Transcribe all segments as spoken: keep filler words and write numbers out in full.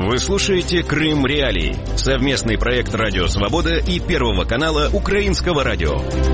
Вы слушаете «Крым Реалии» — совместный проект «Радио Свобода» и Первого канала Украинского радио.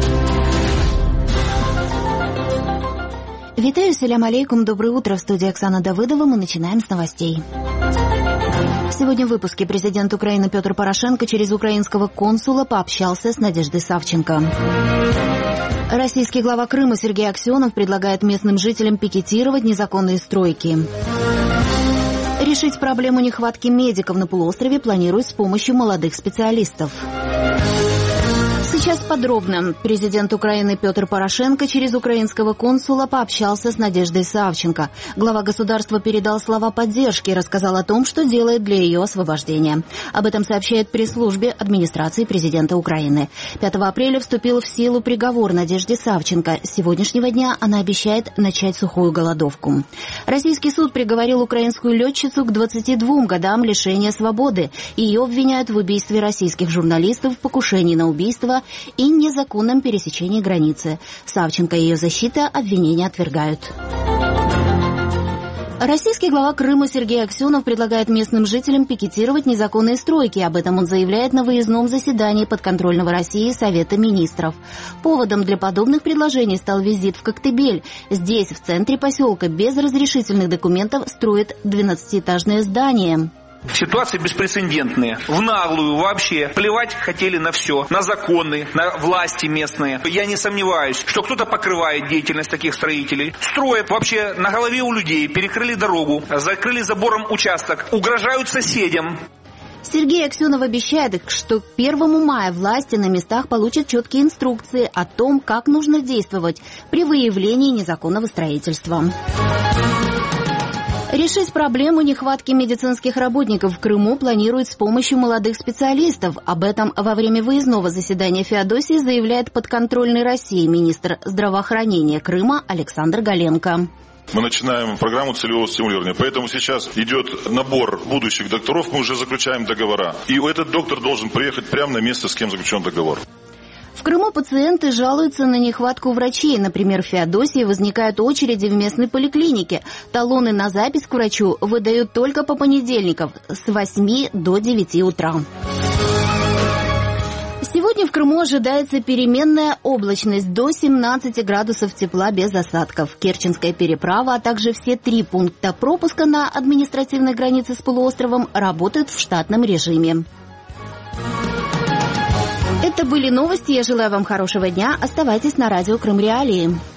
Витаю, салям алейкум, доброе утро. В студии Оксана Давыдова. Мы начинаем с новостей. Сегодня в выпуске президент Украины Петр Порошенко через украинского консула пообщался с Надеждой Савченко. Российский глава Крыма Сергей Аксенов предлагает местным жителям пикетировать незаконные стройки. Решить проблему нехватки медиков на полуострове планируют с помощью молодых специалистов. Сейчас подробно. Президент Украины Петр Порошенко через украинского консула пообщался с Надеждой Савченко. Глава государства передал слова поддержки и рассказал о том, что делает для ее освобождения. Об этом сообщает пресс-службе администрации президента Украины. пятого апреля вступил в силу приговор Надежде Савченко. С сегодняшнего дня она обещает начать сухую голодовку. Российский суд приговорил украинскую летчицу к двадцати двум годам лишения свободы. Ее обвиняют в убийстве российских журналистов, покушении на убийство и незаконном пересечении границы. Савченко и ее защита обвинения отвергают. Российский глава Крыма Сергей Аксенов предлагает местным жителям пикетировать незаконные стройки. Об этом он заявляет на выездном заседании подконтрольного России Совета министров. Поводом для подобных предложений стал визит в Коктебель. Здесь, в центре поселка, без разрешительных документов строят двенадцатиэтажное здание. Ситуации беспрецедентные. В наглую вообще. Плевать хотели на все. На законы, на власти местные. Я не сомневаюсь, что кто-то покрывает деятельность таких строителей. Строят вообще на голове у людей. Перекрыли дорогу. Закрыли забором участок. Угрожают соседям. Сергей Аксенов обещает, что к первому мая власти на местах получат четкие инструкции о том, как нужно действовать при выявлении незаконного строительства. Решить проблему нехватки медицинских работников в Крыму планируют с помощью молодых специалистов. Об этом во время выездного заседания Феодосии заявляет подконтрольный России министр здравоохранения Крыма Александр Галенко. Мы начинаем программу целевого стимулирования, поэтому сейчас идет набор будущих докторов, мы уже заключаем договора. И этот доктор должен приехать прямо на место, с кем заключен договор. В Крыму пациенты жалуются на нехватку врачей. Например, в Феодосии возникают очереди в местной поликлинике. Талоны на запись к врачу выдают только по понедельникам с восьми до девяти утра. Сегодня в Крыму ожидается переменная облачность до семнадцати градусов тепла без осадков. Керченская переправа, а также все три пункта пропуска на административной границе с полуостровом работают в штатном режиме. Это были новости. Я желаю вам хорошего дня. Оставайтесь на радио Крым Реалии.